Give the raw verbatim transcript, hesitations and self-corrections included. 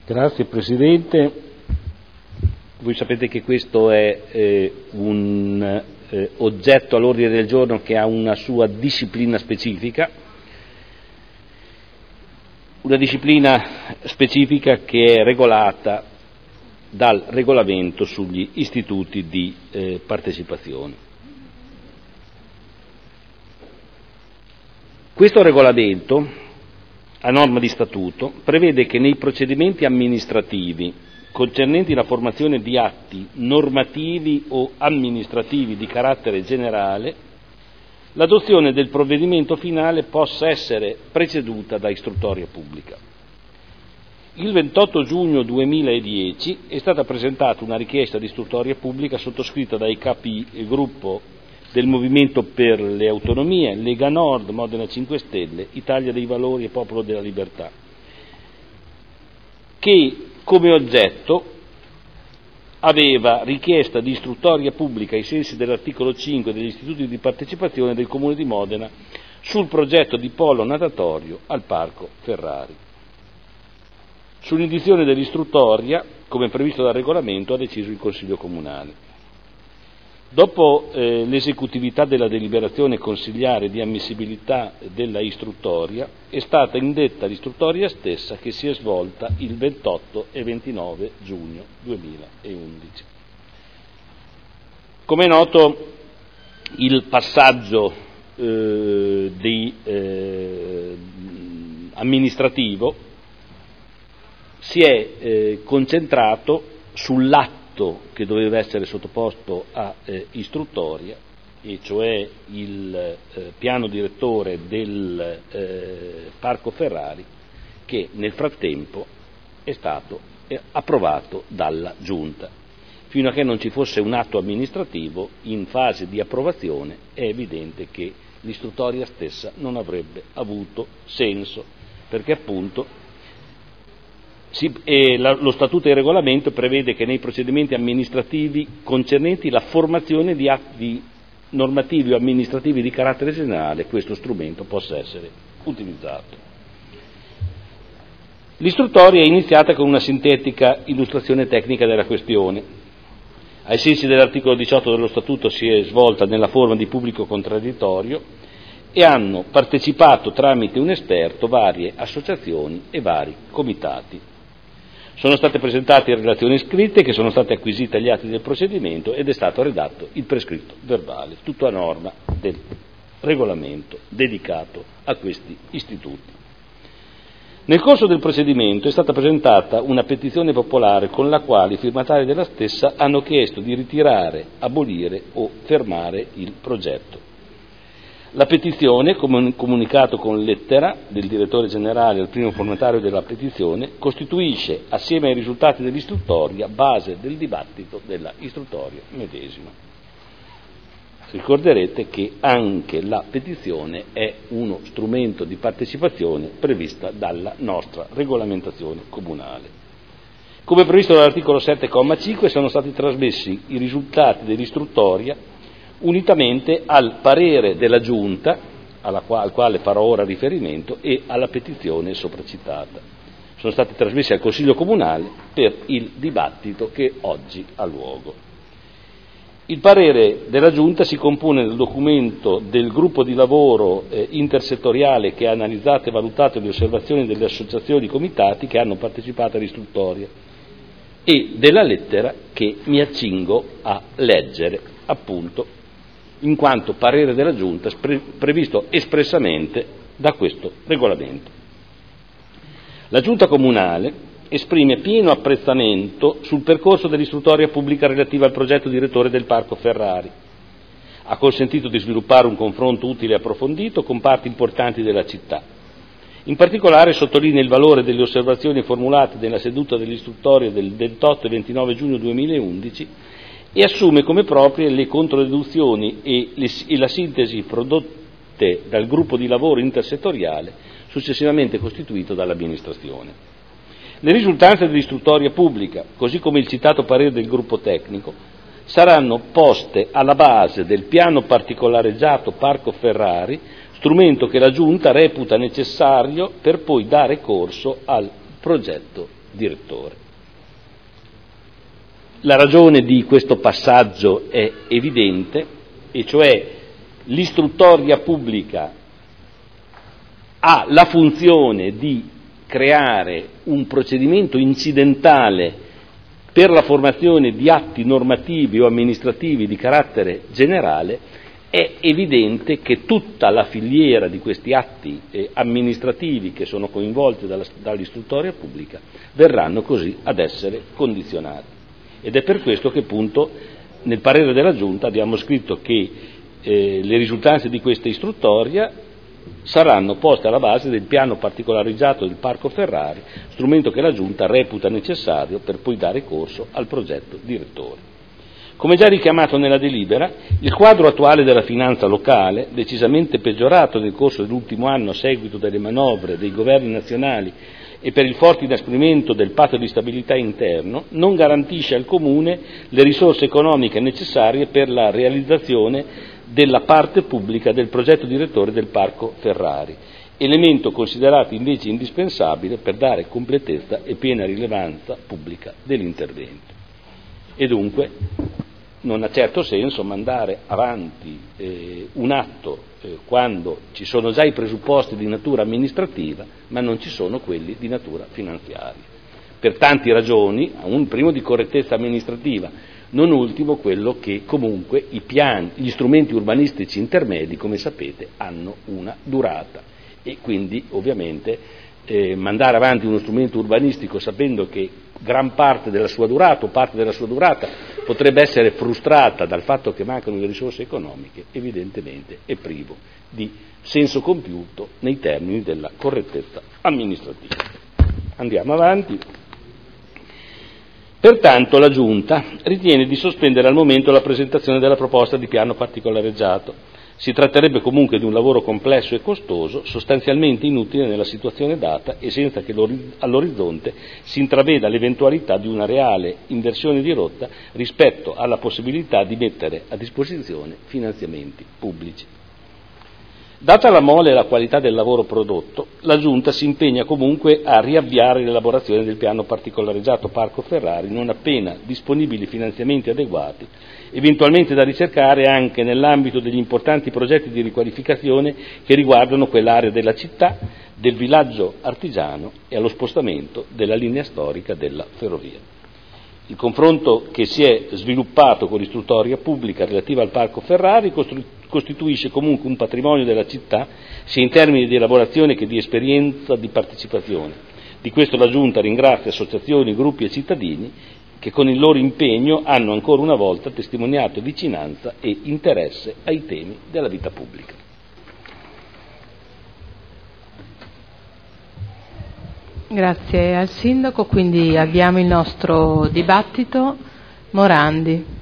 Grazie Presidente. Voi sapete che questo è eh, un eh, oggetto all'ordine del giorno che ha una sua disciplina specifica, una disciplina specifica che è regolata dal regolamento sugli istituti di eh, partecipazione. Questo regolamento, a norma di statuto, prevede che nei procedimenti amministrativi concernenti la formazione di atti normativi o amministrativi di carattere generale, l'adozione del provvedimento finale possa essere preceduta da istruttoria pubblica. Il ventotto giugno duemiladieci è stata presentata una richiesta di istruttoria pubblica sottoscritta dai capigruppo del Movimento per le Autonomie, Lega Nord, Modena cinque Stelle, Italia dei Valori e Popolo della Libertà, che come oggetto aveva richiesta di istruttoria pubblica ai sensi dell'articolo cinque degli istituti di partecipazione del Comune di Modena sul progetto di polo natatorio al Parco Ferrari. Sull'indizione dell'istruttoria, come previsto dal regolamento, ha deciso il Consiglio Comunale. Dopo eh, l'esecutività della deliberazione consigliare di ammissibilità della istruttoria, è stata indetta l'istruttoria stessa che si è svolta il ventotto e ventinove giugno duemilaundici. Come è noto, il passaggio eh, di, eh, amministrativo si è eh, concentrato sull'atto che doveva essere sottoposto a eh, istruttoria, e cioè il eh, piano direttore del eh, Parco Ferrari, che nel frattempo è stato eh, approvato dalla Giunta. Fino a che non ci fosse un atto amministrativo in fase di approvazione è evidente che l'istruttoria stessa non avrebbe avuto senso, perché appunto Si, eh, la, lo Statuto e il Regolamento prevede che nei procedimenti amministrativi concernenti la formazione di atti normativi o amministrativi di carattere generale questo strumento possa essere utilizzato. L'istruttoria è iniziata con una sintetica illustrazione tecnica della questione. Ai sensi dell'articolo diciotto dello Statuto si è svolta nella forma di pubblico contraddittorio e hanno partecipato tramite un esperto varie associazioni e vari comitati. Sono state presentate relazioni scritte che sono state acquisite agli atti del procedimento ed è stato redatto il prescritto verbale, tutto a norma del regolamento dedicato a questi istituti. Nel corso del procedimento è stata presentata una petizione popolare con la quale i firmatari della stessa hanno chiesto di ritirare, abolire o fermare il progetto. La petizione, come comunicato con lettera del direttore generale al primo firmatario della petizione, costituisce, assieme ai risultati dell'istruttoria, base del dibattito della istruttoria medesima. Ricorderete che anche la petizione è uno strumento di partecipazione prevista dalla nostra regolamentazione comunale. Come previsto dall'articolo sette comma cinque sono stati trasmessi i risultati dell'istruttoria unitamente al parere della Giunta, alla quale, al quale farò ora riferimento, e alla petizione sopracitata. Sono stati trasmessi al Consiglio Comunale per il dibattito che oggi ha luogo. Il parere della Giunta si compone del documento del gruppo di lavoro eh, intersettoriale che ha analizzato e valutato le osservazioni delle associazioni e comitati che hanno partecipato all'istruttoria e della lettera che mi accingo a leggere, appunto, in quanto parere della Giunta previsto espressamente da questo regolamento. La Giunta Comunale esprime pieno apprezzamento sul percorso dell'istruttoria pubblica relativa al progetto direttore del Parco Ferrari. Ha consentito di sviluppare un confronto utile e approfondito con parti importanti della città. In particolare sottolinea il valore delle osservazioni formulate nella seduta dell'istruttoria del ventotto e ventinove giugno duemilaundici e assume come proprie le controdeduzioni e, le, e la sintesi prodotte dal gruppo di lavoro intersettoriale successivamente costituito dall'amministrazione. Le risultanze dell'istruttoria pubblica, così come il citato parere del gruppo tecnico, saranno poste alla base del piano particolareggiato Parco Ferrari, strumento che la Giunta reputa necessario per poi dare corso al progetto direttore. La ragione di questo passaggio è evidente, e cioè l'istruttoria pubblica ha la funzione di creare un procedimento incidentale per la formazione di atti normativi o amministrativi di carattere generale. È evidente che tutta la filiera di questi atti eh, amministrativi che sono coinvolti dalla, dall'istruttoria pubblica verranno così ad essere condizionati. Ed è per questo che appunto nel parere della Giunta abbiamo scritto che eh, le risultanze di questa istruttoria saranno poste alla base del piano particolarizzato del Parco Ferrari, strumento che la Giunta reputa necessario per poi dare corso al progetto direttore. Come già richiamato nella delibera, il quadro attuale della finanza locale, decisamente peggiorato nel corso dell'ultimo anno a seguito delle manovre dei governi nazionali e per il forte inasprimento del patto di stabilità interno, non garantisce al Comune le risorse economiche necessarie per la realizzazione della parte pubblica del progetto direttore del Parco Ferrari, elemento considerato invece indispensabile per dare completezza e piena rilevanza pubblica dell'intervento. E dunque non ha certo senso mandare avanti eh, un atto eh, quando ci sono già i presupposti di natura amministrativa, ma non ci sono quelli di natura finanziaria. Per tanti ragioni, un primo di correttezza amministrativa, non ultimo quello che comunque i piani, gli strumenti urbanistici intermedi, come sapete, hanno una durata e quindi ovviamente eh, mandare avanti uno strumento urbanistico sapendo che gran parte della sua durata o parte della sua durata potrebbe essere frustrata dal fatto che mancano le risorse economiche, evidentemente è privo di senso compiuto nei termini della correttezza amministrativa. Andiamo avanti. Pertanto la Giunta ritiene di sospendere al momento la presentazione della proposta di piano particolareggiato. Si tratterebbe comunque di un lavoro complesso e costoso, sostanzialmente inutile nella situazione data e senza che all'orizzonte si intraveda l'eventualità di una reale inversione di rotta rispetto alla possibilità di mettere a disposizione finanziamenti pubblici. Data la mole e la qualità del lavoro prodotto, la Giunta si impegna comunque a riavviare l'elaborazione del piano particolareggiato Parco Ferrari non appena disponibili finanziamenti adeguati, eventualmente da ricercare anche nell'ambito degli importanti progetti di riqualificazione che riguardano quell'area della città, del villaggio artigiano e allo spostamento della linea storica della ferrovia. Il confronto che si è sviluppato con l'istruttoria pubblica relativa al Parco Ferrari costituisce comunque un patrimonio della città sia in termini di elaborazione che di esperienza di partecipazione. Di questo la Giunta ringrazia associazioni, gruppi e cittadini che con il loro impegno hanno ancora una volta testimoniato vicinanza e interesse ai temi della vita pubblica. Grazie al Sindaco, quindi avviamo il nostro dibattito. Morandi.